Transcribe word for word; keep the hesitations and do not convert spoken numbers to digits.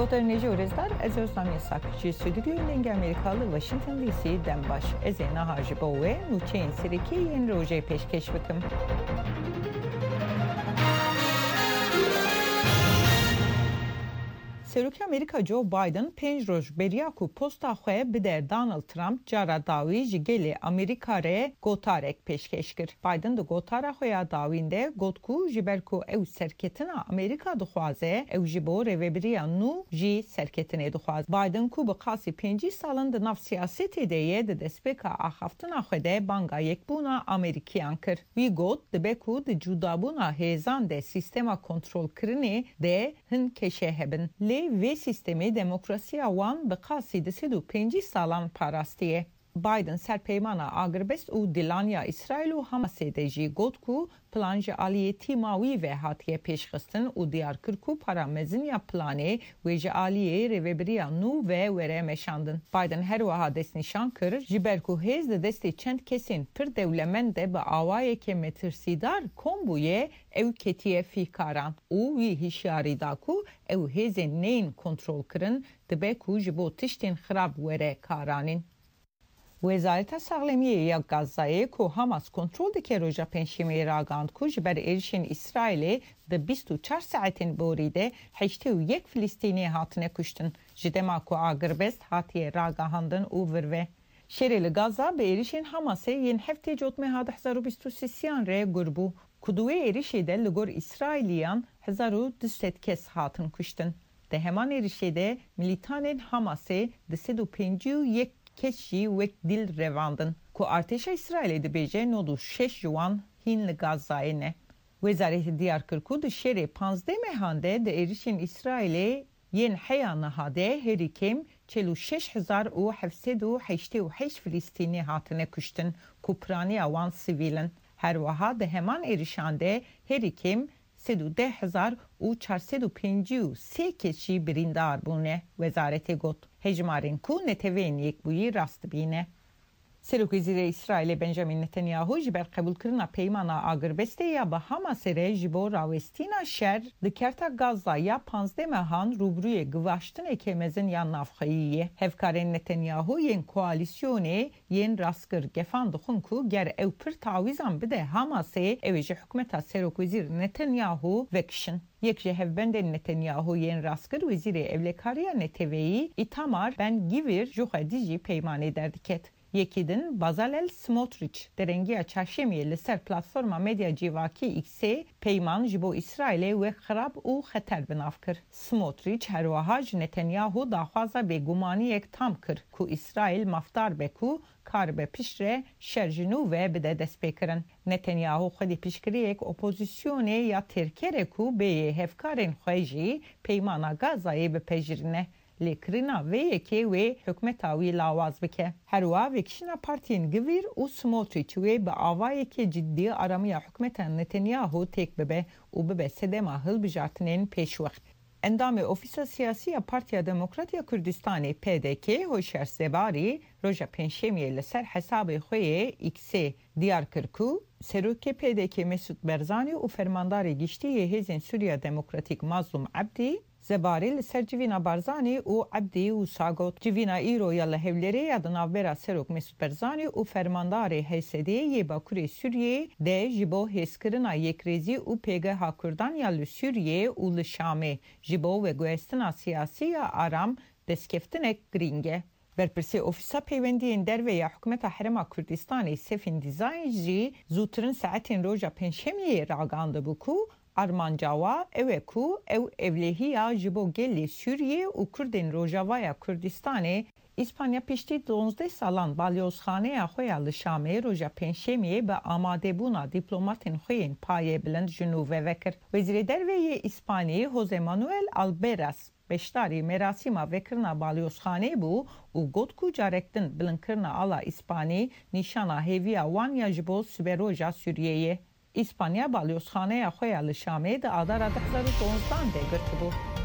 Goterneji urezdar ez özlem yasak. Ji stüdyo denge Amerikalı Washington D C dembaş. Ez ê niha ji bo wê nûçeyên serîkî yên rojê pêşkêş bikim. Serokê Amerîka Joe Biden pênc roj beriya ku posta xwe bide Donald Trump cara dawî ji gelê Amerîka re gotarek pêşkêş kir. Biden di gotara xwe ya dawîn de got ku ji ber ku ew serketina Amerîka dixwaze, ew ji bo rêveberiya nû jî serketinê dixwaz. Biden ku bi qasî pêncî salin di nav siyasetê de ye, di destpêka axaftina xwe de banga yekbûna Amerîkiyan kir. Wî got dibe ku di cudabûna hêzan de sîstema kontrolkirinê de hin keşe hebin. Lê vê sistemê demokrasiya wan bi qasî di sed û pêncî salan parastiye. Biden serpeymana agirbest û dilaniya İsrail û Hamasê de jî got ku plan ji aliyê tîma wî ve hatiye pêşxistin û diyar kir ku paramezin ya planê wê ji aliyê rêveberiya nû ve were meşandin. Biden her wiha destnîşan kir ji ber ku hêz di destê çend kesên pir dewlemend de bi awayekê metirsîdar kom bûye, ew ketiye fîkaran û wî hişyarî da ku ew hêzên neyên kontrol kirin dibe ku ji bo tiştên xirab were karanîn. Wezareta Saxlemiyê ya Gazayê ku Hamas kontrol dike roja pênşemê ragand ku ji ber êrişên İsrailê di bîst û çar saetên borî de heştê û yek Filîstînî hatine kuştin. Ji dema ku agirbest hatiye ragahandin û virve. Şerê li Gaza bi êrişên Hamasê yên heftê cotmeha di hezar û bîst û sîsiyan re gurbû. Ku di wê êrişê de li gor İsraîliyan hezar û du sed kes hatin kuştin. Di heman êrişê de milîtanên Hamasê di sed û pêncî û yek keşî wek dil revandin ku artêşa İsrailê dibêje nod û şeş ciwan hîn li Gazayê ne. Wezaretê diyar kir ku di şerê panzdeh mehan de di êrişên İsrailê yên heya niha de herî kêm çel û şeş hezar û heft sed û heştê û heşt Filîstînî hatine kuştin ku piraniya wan sivîlin. Her wiha di heman êrişan de herî kêm sed û deh hezar û çar sed û pêncî û sê kes jî birîndar bûne, wezaretê got. Hejmarên ku netewên yekbûyî rast dibîne. Serokvîzîrê İsrailê Benjamin Netanyahu ji ber qebûlkirina peymana agirbestê ya bi Hamasê re ji bo rawestîna şer di kerta Gaza ya panzdeh mehan rûbrûyê givaştinekê mezin ya navxeyî ye. Hevkarên Netanyahu yên koalîsyonê yên rastkir gefan dixwin ku ger ew pir tawîzan bide Hamasê, ew ê ji hikûmeta Serokvîzîr Netanyahu vekişin. Yek ji hevbendên Netanyahu yên rastkir Wezîrê Evlekariya Neteweyî Itamar Ben-Gvir ji xwe dijî peymanê derdiket. Yekîdin Bezalel Smotrich derengiya çarşemiyê li ser platforma medya civakî X'ê peyman ji bo İsrailê wê xirab û xeter binav kir. Smotrich her wiha ji Netanyahu daxwaza bêgumaniyek tam kir ku İsrail mafdar be ku kar be piştre şer ji nû ve bide destpêkirin. Netanyahu xwedî piştgiriyek opozisyonê ya têrkere ku bêyê hevkarên xwe jî peymana Gazayê bipejirîne. Lêkirina vê yekê wê hikûmeta wî lawaz bike. Her wiha vekişîna partiyên Gvir û Smotrich wê bi avayekê ciddî aramiya hikûmeta Netanyahu têk bibe û bibe sedema hilbijartinên pêşwext. Endamê Ofîsa Siyasî ya Partiya Demokratî ya Kurdistanê P D K Hoşer Zebarî roja pênşemiyê li ser hesabê xwe yê X'ê diyar kir ku Serokê P D K Mesut Barzanî û fermandarê giştî Hêzên Sûriya Demokratîk Mazlum Abdî Zebarî li ser civîna Barzanî û Abdî wisa got. Civîna îro ya li hevlerê ya di navbera Serok Mesut Barzanî û fermandarê H S D yê Bakurê Sûriyê de ji bo hêzkirina yekrêzî û pêgeha Kurdan ya li Sûriyê û li Şamê ji bo veguhestina siyasî ya aram destkeftinek girîng e. Berpirsê Ofîsa Peywendiyên Derve ya Hikûmeta Herêma Kurdistanê Sefin Dîzayn jî zûtirin saetên roja pênşemiyê ragandibû ku armancawa ew e ku ew evlêhiya ji bo gelê Sûriyê û Kurdên Rojavaya Kurdistanê İspanya piştî donzdeh salan balyozxaneya xwe ya li Şamê roja pênşemiyê bi amadebûna dîplomatên xwe yên payê bilind ji nû ve vekir. Wezîrê Derve yê İspanyayê Jose Manuel Alberas beşdarî merasîma vekirina balyozxanê bû û got ku carekdin bilinkirina ala İspanî nîşana hêviya wan ya ji bo siberoja Sûriyeyê. İspanya balyozxaneya xwe ya li Şamê di adara di hezar û donzdan de girtibû.